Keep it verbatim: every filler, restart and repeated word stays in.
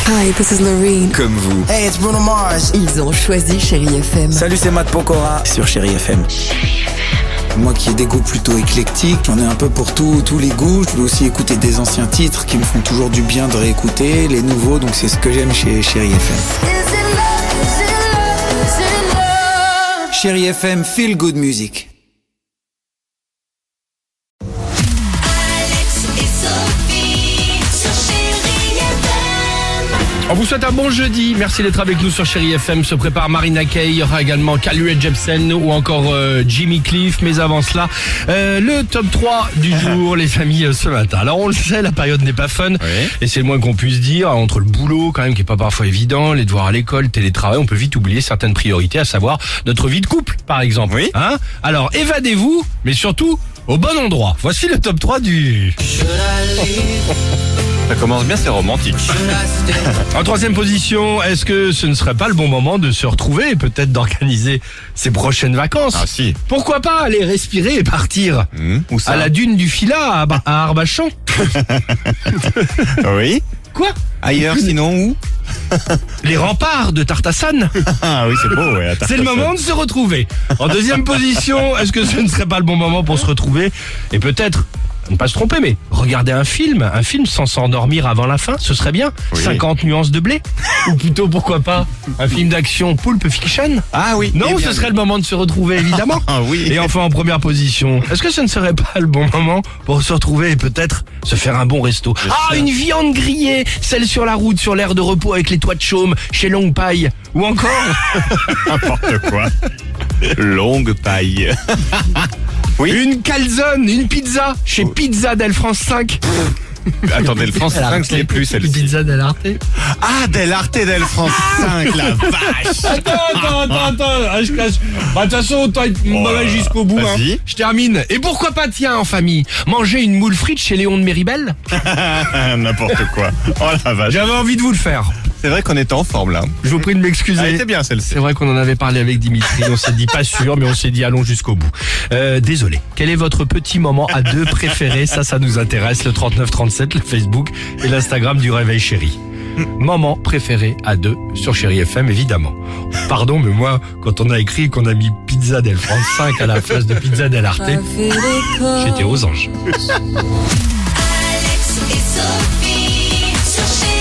Hi, this is Loreen. Comme vous. Hey, it's Bruno Mars. Ils ont choisi Chérie F M. Salut, c'est Matt Pokora sur Chérie F M. Moi qui ai des goûts plutôt éclectiques, j'en ai un peu pour tout, tous les goûts. Je peux aussi écouter des anciens titres qui me font toujours du bien de réécouter, les nouveaux, donc c'est ce que j'aime chez Chérie F M. Chérie F M, feel good music. On vous souhaite un bon jeudi. Merci d'être avec nous sur Chérie F M. Se prépare Marina Kaye. Il y aura également Carly Rae Jepsen ou encore euh, Jimmy Cliff. Mais avant cela, euh, le top trois du jour, les amis, euh, ce matin. Alors on le sait, la période n'est pas fun. Oui. Et c'est le moins qu'on puisse dire. Entre le boulot, quand même, qui est pas parfois évident, les devoirs à l'école, télétravail, on peut vite oublier certaines priorités, à savoir notre vie de couple, par exemple. Oui. Hein ? Alors évadez-vous, mais surtout au bon endroit. Voici le top trois du... Ça commence bien, c'est romantique. En troisième position, est-ce que ce ne serait pas le bon moment de se retrouver et peut-être d'organiser ses prochaines vacances ? Ah si. Pourquoi pas aller respirer et partir Mmh, où ça ? à la dune du Fila à, Bar- à Arvachon ? Oui. Quoi ? Ailleurs sinon où ? Les remparts de Tartassane ? Ah oui, c'est beau, ouais. C'est le moment de se retrouver. En deuxième position, est-ce que ce ne serait pas le bon moment pour se retrouver et peut-être ne pas se tromper, mais regarder un film, un film sans s'endormir avant la fin, ce serait bien. Oui. cinquante nuances de blé. Ou plutôt, pourquoi pas, un film d'action Pulp Fiction. Ah oui. Non, eh bien, ce serait le moment de se retrouver, évidemment. Ah oui. Et enfin, en première position, est-ce que ce ne serait pas le bon moment pour se retrouver et peut-être se faire un bon resto ? Ah, une viande grillée, celle sur la route, sur l'aire de repos avec les toits de chaume, chez Longue Paille. Ou encore... N'importe quoi. Longue paille. Oui. Une calzone, une pizza, chez Pizza Del France cinq. Attendez, le France cinq, ce n'est plus celle-ci. Pizza Del Arte. Ah, Del Arte Del France cinq, la vache. Attends, attends, attends, attends. Ah, je cache. Bah, de toute façon, autant être mauvais jusqu'au bout. Hein. Vas-y. Je termine. Et pourquoi pas, tiens, en famille, manger une moule frite chez Léon de Méribel ? N'importe quoi. Oh la vache. J'avais envie de vous le faire. C'est vrai qu'on était en forme là. Je vous prie de m'excuser. Elle était bien celle-ci. C'est vrai qu'on en avait parlé avec Dimitri, on s'est dit pas sûr, mais on s'est dit allons jusqu'au bout. Euh, désolé. Quel est votre petit moment à deux préféré ? Ça, ça nous intéresse. Le trente-neuf trente-sept, le Facebook et l'Instagram du Réveil Chéri. Moment préféré à deux sur Chéri F M, évidemment. Pardon, mais moi, quand on a écrit qu'on a mis Pizza Del France cinq à la place de Pizza Del Arte, j'étais aux anges. Alex et Sophie sur Chérie.